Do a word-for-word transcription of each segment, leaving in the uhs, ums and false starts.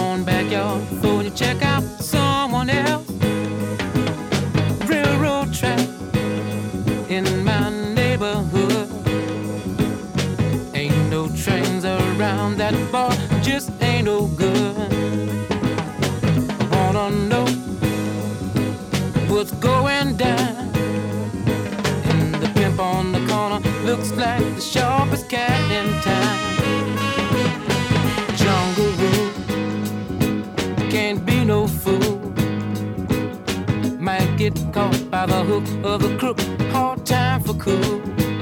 own backyard before you check out someone else. Railroad track in my neighborhood. Ain't no trains around that bar, just ain't no good. I wanna know what's going down. And the pimp on the corner looks like the sharpest cat in town. Jungle rule, can't be no fool. Might get caught by the hook of a crook, hard time for cool.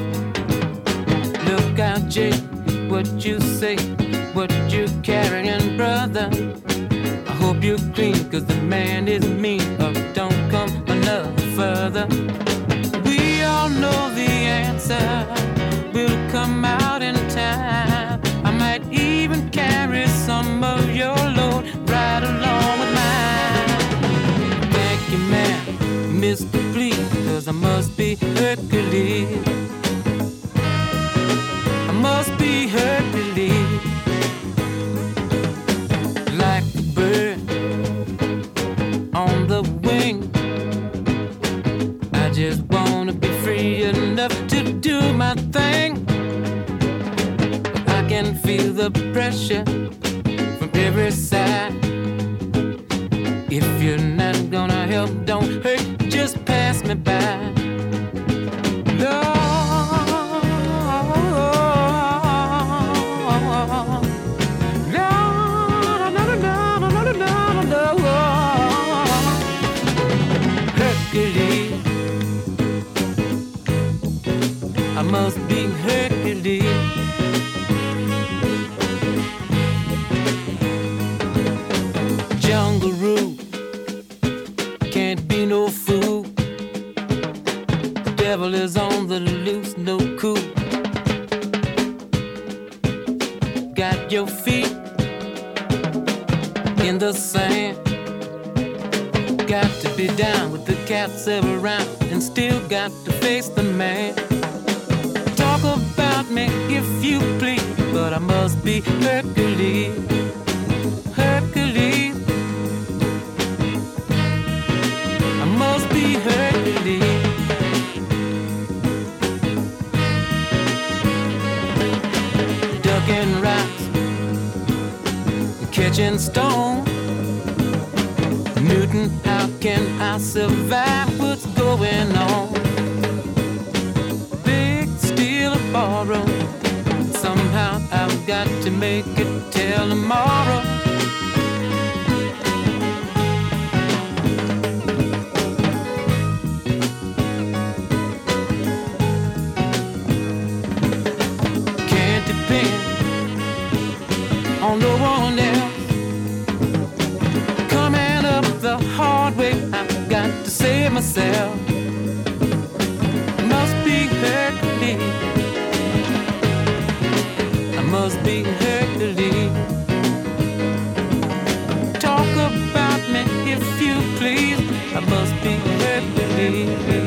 Look out, Jake, what you say, what you carrying, brother. I hope you're clean, cause the man is mean, or don't come another further. We all know the answer will come out in time. I might even carry some of your load right along with mine. Thank you, man, Mister Please, cause I must be Hercules. I must be Hercules. Like a bird on the wing, I just wanna be free enough to do my thing. I can feel the pressure from every side. If you're not gonna help, don't hurt, just pass me by. Lord, Hercules, I must be Hercules. Jungle rule, can't be no fool. The devil is on the loose, no cool. Got your feet in the sand. Got to be down with the cats around, and still got to face the man. Talk about me if you please, but I must be Hercules. Hercules, I must be Hercules. Ducking rocks, catching stone. Newton, how can I survive? What's going on? Big steal or borrow, somehow I've got to make it till tomorrow. Can't depend on no one else. Coming up the hard way, I've got to save myself. Must be Hercules, I must be Hercules. Talk about me if you please, I must be Hercules.